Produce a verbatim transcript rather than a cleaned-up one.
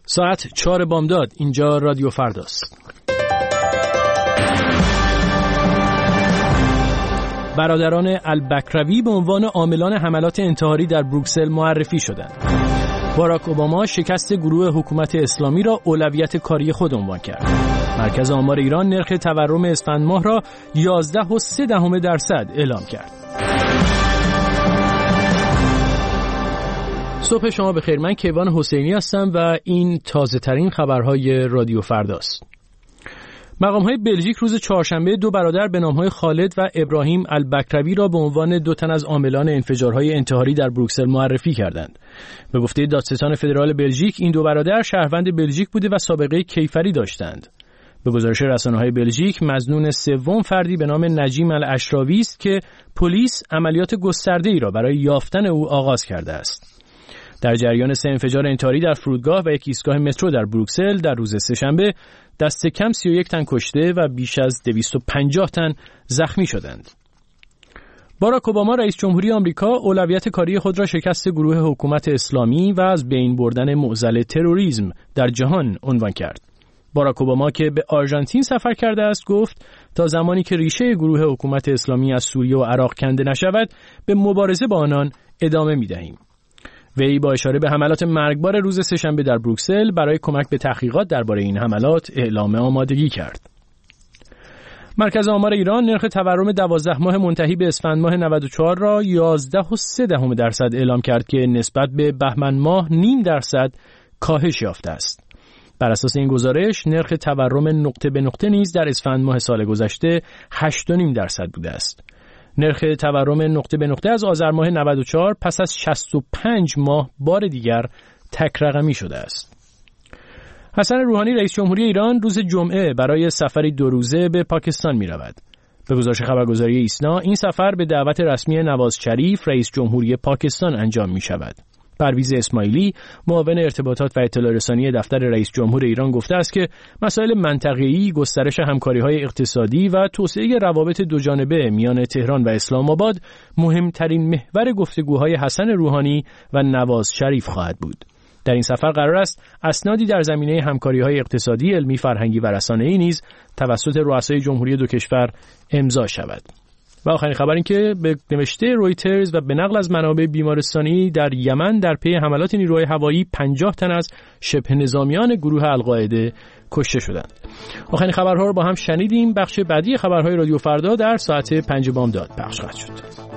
ساعت چهار بامداد، اینجا رادیو فرداست. برادران البکروی به عنوان عاملان حملات انتحاری در بروکسل معرفی شدند. باراک اوباما شکست گروه حکومت اسلامی را اولویت کاری خود عنوان کرد. مرکز آمار ایران نرخ تورم اسفند ماه را یازده و سه دهم درصد اعلام کرد. صبح شما بخیر، من کیوان حسینی هستم و این تازه ترین خبرهای رادیو فرداست. مقام‌های بلژیک روز چهارشنبه دو برادر به نام‌های خالد و ابراهیم البکروی را به عنوان دو تن از عاملان انفجارهای انتحاری در بروکسل معرفی کردند. به گفته دادستان فدرال بلژیک این دو برادر شهروند بلژیک بوده و سابقه کیفری داشتند. به گزارش رسانه‌های بلژیک مظنون سوم فردی به نام نجیم الاشراوی است که پلیس عملیات گسترده‌ای را برای یافتن او آغاز کرده است. در جریان سه انفجار انتحاری در فرودگاه و یک ایستگاه مترو در بروکسل در روز سه‌شنبه دست کم سی و یک تن کشته و بیش از دویست و پنجاه تن زخمی شدند. باراک اوباما رئیس جمهوری آمریکا اولویت کاری خود را شکست گروه حکومت اسلامی و از بین بردن معضل تروریسم در جهان عنوان کرد. باراک اوباما که به آرژانتین سفر کرده است گفت تا زمانی که ریشه گروه حکومت اسلامی از سوریه و عراق کنده نشود به مبارزه با آنان ادامه می‌دهیم. وی با اشاره به حملات مرگبار روز سه‌شنبه در بروکسل برای کمک به تحقیقات درباره این حملات اعلام آمادگی کرد. مرکز آمار ایران نرخ تورم دوازده ماه منتهی به اسفند ماه نود و چهار را یازده و سه دهم درصد اعلام کرد که نسبت به بهمن ماه نیم درصد کاهش یافته است. بر اساس این گزارش نرخ تورم نقطه به نقطه نیز در اسفند ماه سال گذشته هشت و نیم درصد بوده است. نرخ تورم نقطه به نقطه از آذر ماه نود و چهار پس از شصت و پنج ماه بار دیگر تک رقمی شده است. حسن روحانی رئیس جمهوری ایران روز جمعه برای سفری دو روزه به پاکستان می رود. به گزارش خبرگزاری ایسنا این سفر به دعوت رسمی نواز شریف رئیس جمهوری پاکستان انجام می شود. پرویز اسماعیلی معاون ارتباطات و اطلاع رسانی دفتر رئیس جمهور ایران گفته است که مسائل منطقه‌ای، گسترش همکاری‌های اقتصادی و توسعه روابط دوجانبه میان تهران و اسلام آباد مهمترین محور گفتگوهای حسن روحانی و نواز شریف خواهد بود. در این سفر قرار است اسنادی در زمینه همکاری‌های اقتصادی، علمی، فرهنگی و رسانه‌ای نیز توسط رؤسای جمهوری دو کشور امضا شود. و آخرین خبر این که به نوشته رویترز و به نقل از منابع بیمارستانی در یمن در پی حملات نیروهای هوایی پنجاه تن از شبه نظامیان گروه القاعده کشته شدند. آخرین خبرها رو با هم شنیدیم. بخش بعدی خبرهای رادیو فردا در ساعت پنج بامداد پخش خواهد شد.